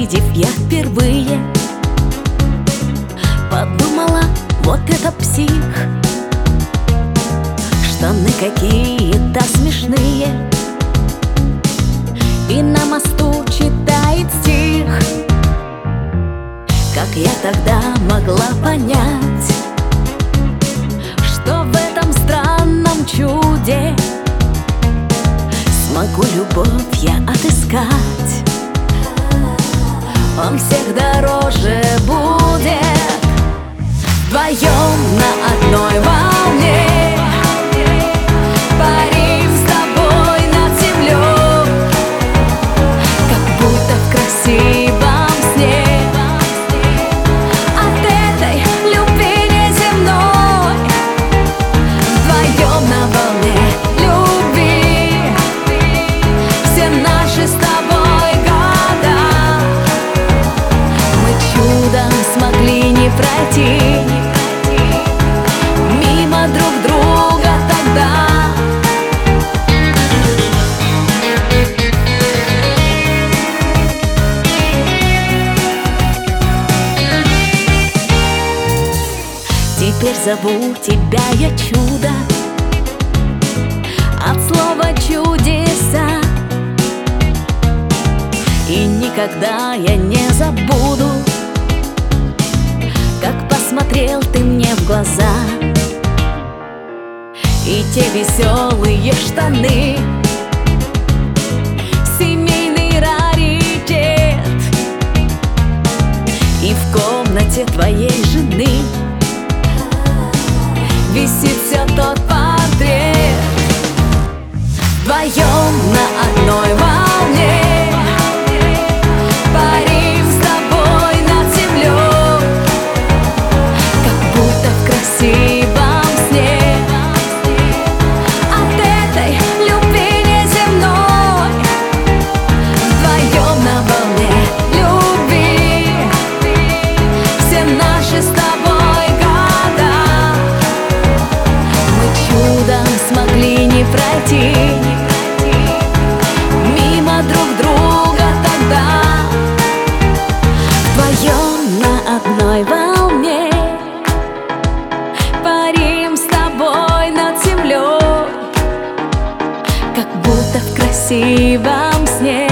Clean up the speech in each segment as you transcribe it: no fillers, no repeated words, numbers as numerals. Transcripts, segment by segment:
Увидев я впервые, подумала, вот это псих. Штаны какие-то смешные, и на мосту читает стих. Как я тогда могла понять, что в этом странном чуде смогу любовь я отыскать? Он всех дороже будет. Вдвоем на одной волне парим с тобой над землей, как будто в красивом сне. От этой любви неземной, вдвоем на волне любви, все наши с тобой года мы чудом смогли не пройти мимо друг друга тогда. Теперь зову тебя я чудо, от слова чудеса, и никогда я не забуду, как посмотрел ты мне в глаза. И те веселые штаны, семейный раритет, и в комнате твоей жены висит все тот портрет. Вдвоем на одной волне парим с тобой над землей, как будто в красивом сне. От этой любви неземной, вдвоем на волне любви, все наши с тобой года мы чудом смогли не пройти мимо друг друга тогда. Вдвоем на одной волне парим с тобой над землей, как будто в красивом сне.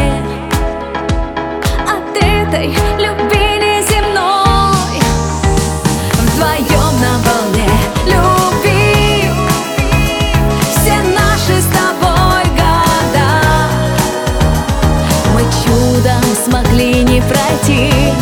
От этой любви неземной, вдвоем на волне любви, все наши с тобой года мы чудом смогли не пройти